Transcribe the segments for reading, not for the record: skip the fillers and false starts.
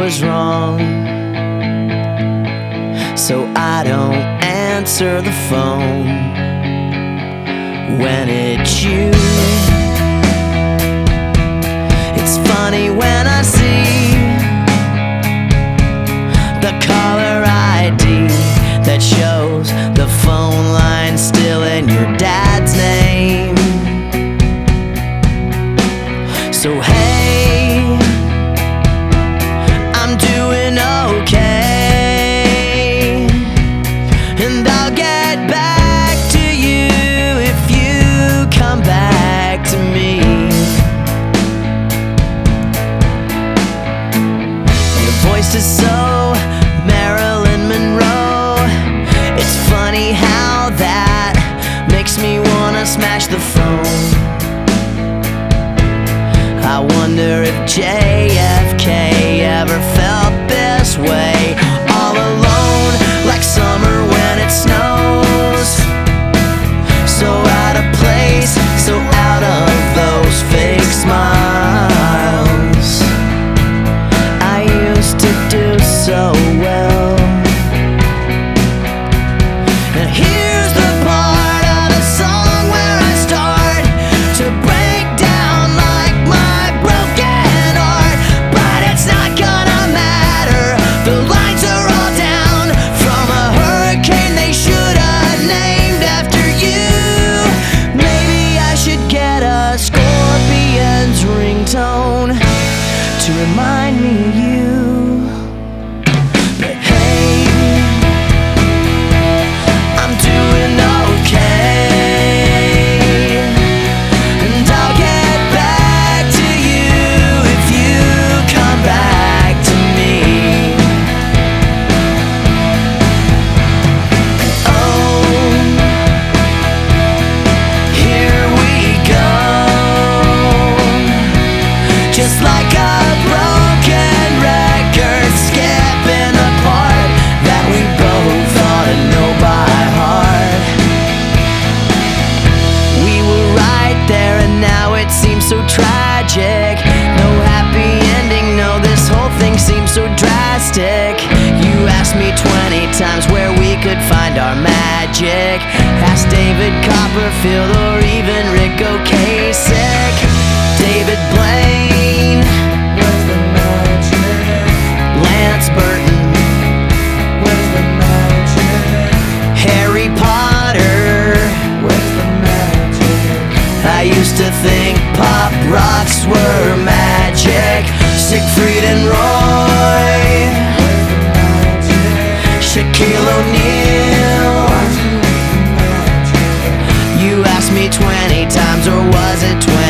was wrong, so I don't answer the phone when it's you. It's funny when I see the caller ID that shows the phone line still in your dad's name. So hey, I'm doing okay, and I'll get back to you if you come back to me. Your voice is so Marilyn Monroe. It's funny how that makes me wanna smash the phone. I wonder if JFK ever felt this way, all alone like summer when it snows. So out of place, so out of those fake smiles I used to do so well. And here's the part of the song where I start to break down like my broken heart. But it's not gonna matter, the lines are all down from a hurricane they should have named after you. Maybe I should get a Scorpions ringtone to remind me of you. But hey, I'm doing okay, and I'll get back to you if you come back to me. Oh, here we go, just like a broken record skipping a part that we both ought to know by heart. We were right there and now it seems so tragic. No happy ending, no, this whole thing seems so drastic. You asked me 20 times where we could find our magic. Asked David Copperfield or even Rick Ocasek. David Blaine, where's the magic? Lance Burton, where's the magic? Harry Potter, where's the magic? I used to think pop rocks were magic. Siegfried and Roy, where's the magic? Shaquille O'Neal. You asked me 20 times, or was it 20?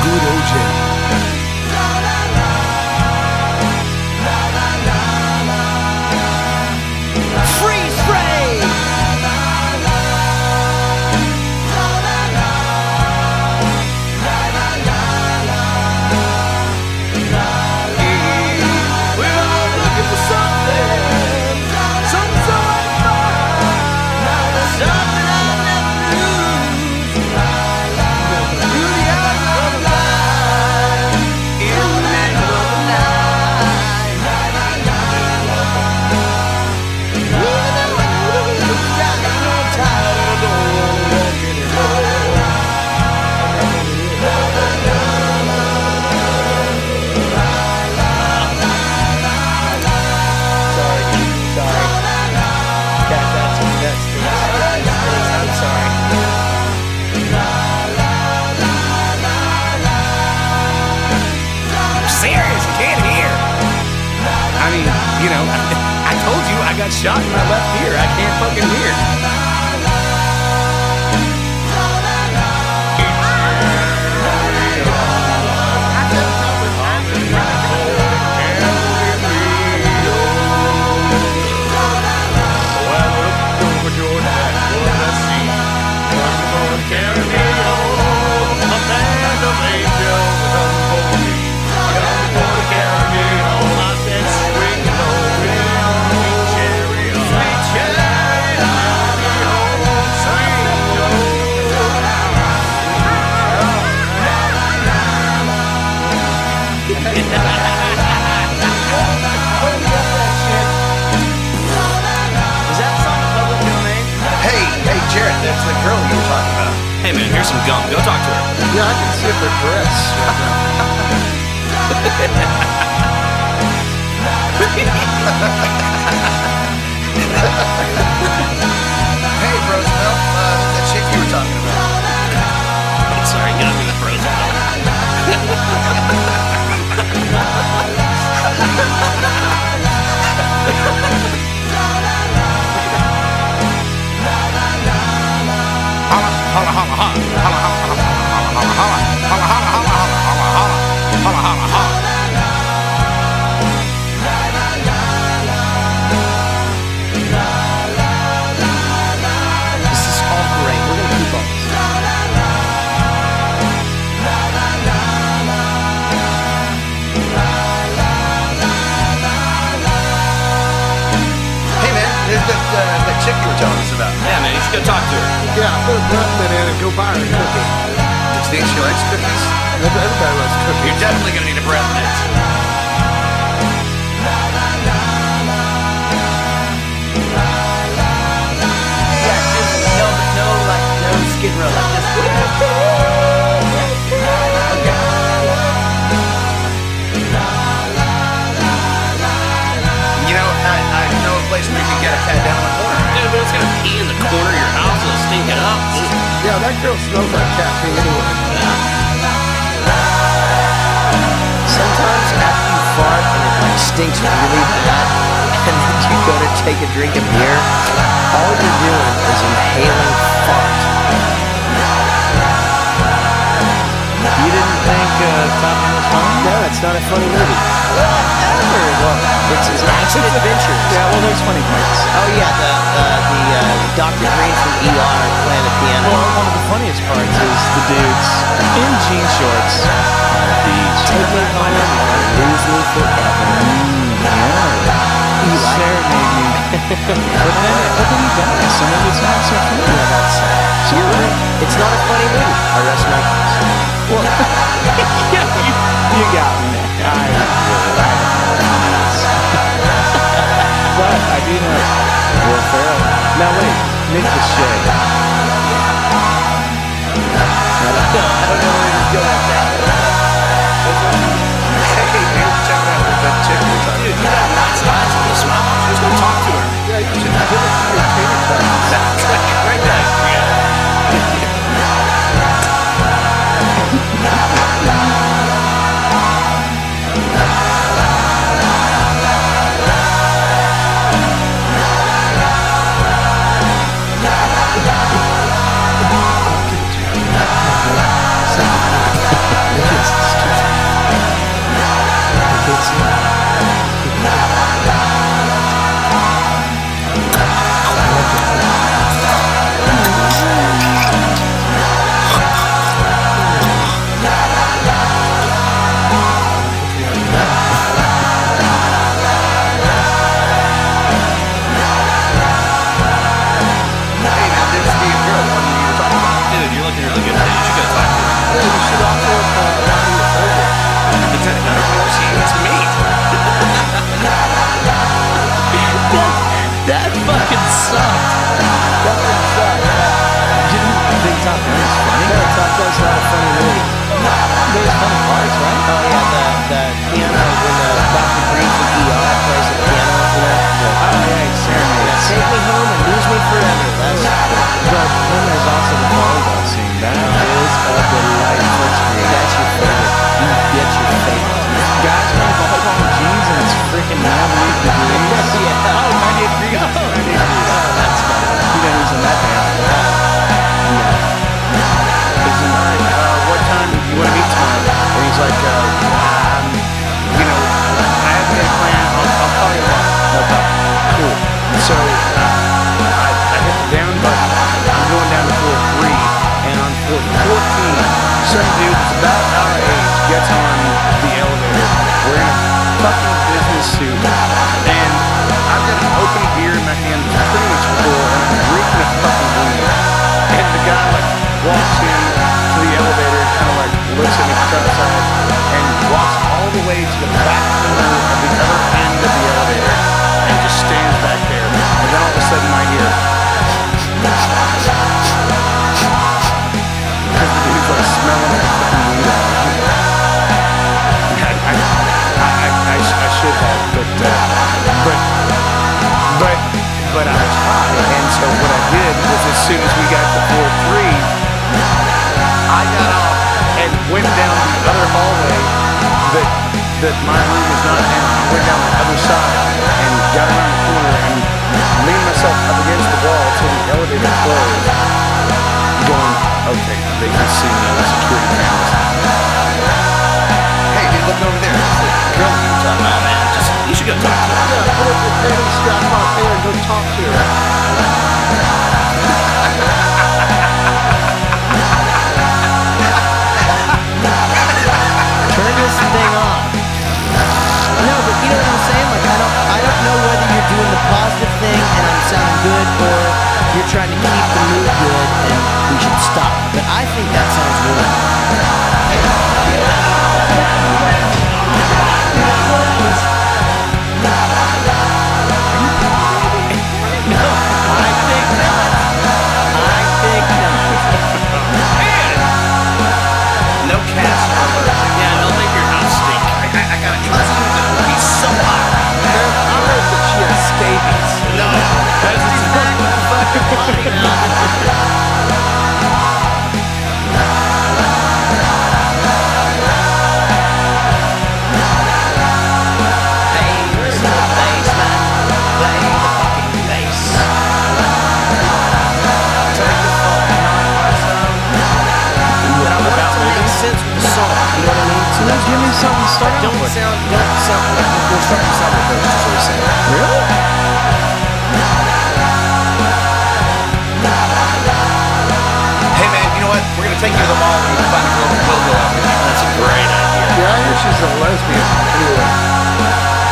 good OJ. Freeze frame! We're all looking for something so unfine. Something I'll never lose. Through the hours of the line, in the middle of the night. Even though I know the week's got no time, I don't wanna walk anymore. Sorry. That's I'm sorry. Serious, you can't hear. I mean, you know, I told you I got shot in my left ear. I can't fucking hear. Hey, Jared, that's the girl you were talking about. Hey man, here's some gum. Go talk to her. Yeah, I can see her dress Hey, Roosevelt, that's that chick you were talking about. Sorry, got me, Roosevelt. This is all great. We're gonna keep all this. Hey, man, there's that chick you were telling us about. Yeah, man, you should go talk to her. Yeah, put a breath mint in and go buy her a cookie. Do you think she likes cookies? Everybody loves cookies. You're definitely going to need a breath mint. Yeah, just no skid row, like this. You know, I know a place where you can get a cat down on the corner. Dude, but it's gonna pee in the corner of your house. It'll stink it up. Yeah, that girl smells like cat pee anyway. Sometimes after you fart and it like stinks really bad, and then you go to take a drink of beer, all you're doing is inhaling fart. You didn't think Top Gun was funny? No, it's not a funny movie. Well, it's action adventure. Yeah, well, there's funny parts. Oh yeah, the Dr. Green from ER playing the piano. Well, one of the funniest parts is the dudes in jean shorts on the beach. Take me home, you won't lose me forever. You serenade me. but then he dies, so maybe it's not so funny. Yeah, that's you're right. It's not a funny movie. I rest my case. Well, yeah, you got me there. I don't know what it is. But I do know Will Ferrell. Now wait, Nick Lachey. I don't know where he's going with that. Hey, man, check it out. That chick you were talking Dude, you got nice eyes with a smile. Just go talk to her. Yeah, you should give it to your tater tots. Right there. fucking sucked. That one sucked. Didn't think Top Gun was funny? No, Top Gun's not a funny movie. There's funny parts, right? Oh yeah, the piano when Dr. Green from ER plays the piano, you know. Oh yeah, he's serenades. Take me home and lose me forever. That's But then there's also the volleyball scene. That is a delightful experience. that's your favorite. That's your favorite. Guys wearing volleyball jeans and it's freaking 98 degrees. Yeah. Oh, 98 degrees. 98 degrees. That's funny. You know who's in that band? Isn't all right, what time do you want to meet tomorrow? And he's like, you know, I haven't got a plan. I'll call you tomorrow. No problem. Cool. So I hit the down button. I'm going down to floor 3, and on floor 14, some dude that's about our age gets on the elevator wearing a fucking business suit, and I've got an open beer in my hand that's pretty much full, and I'm reeking a fucking weed. And the guy like walks in to the elevator, kind of like looks at me cross-eyed, and walks all the way to the back corner of the other end of the elevator, and just stands back there. And then all of a sudden I hear, because the dude's like smelling like fucking weed out of him. I should have, but I was high, and so what I did was as soon as we got to floor 3, I got off and went down the other hallway that my room was not in. I went down the other side and got around the corner and leaned myself up against the wall till the elevator closed, going, okay, they can see me on the security cameras. Hey, dude, look over there. That's the girl you were talking about, man. Just, you should go talk to her. Yeah, put up your panties, strap on there, and go talk to her. Turn this thing off. No, but you know what I'm saying? Like I don't know whether you're doing the positive thing and I'm sounding good or you're trying to keep the mood good and we should stop. But I think that sounds really good. No cats are allergic. Yeah, they'll make your house stink. I got a cousin that will be so hot. Man, I heard that she has scabies. No. That's he's back with the fucking potty now. Hey, listen to the bass, man. Play the fucking bass. Take the fucking night by some. But I want it to make sense with the song. You know what I mean? So Well, give me something to start out don't with. sound like we're starting to sound like those, just what we're saying. Really? Hey, man, you know what? We're gonna take you to the mall and you can find a girl that will go out with you. That's a great idea. Yeah, I hear she's a lesbian. Anyway.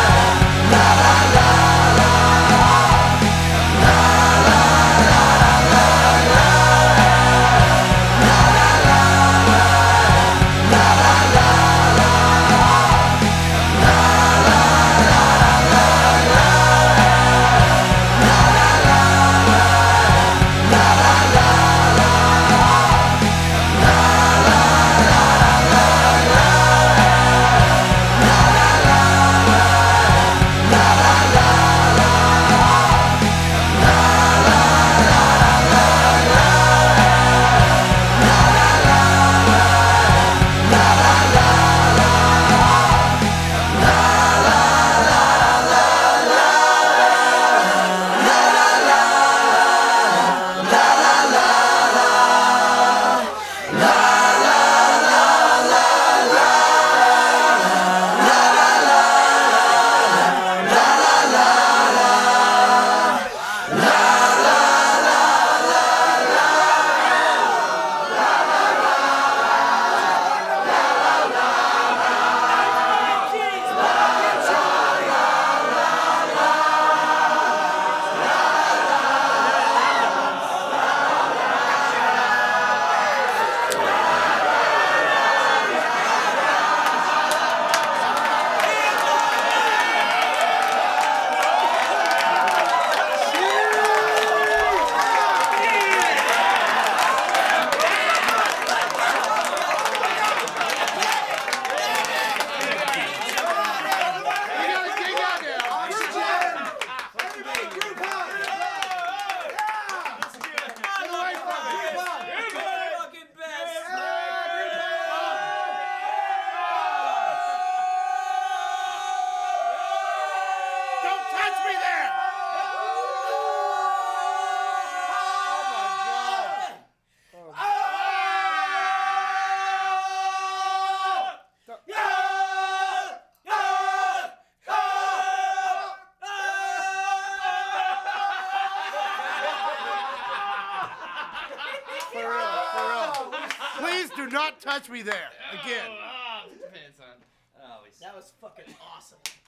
Do not touch me there again. Oh, put your pants on. That was fucking awesome.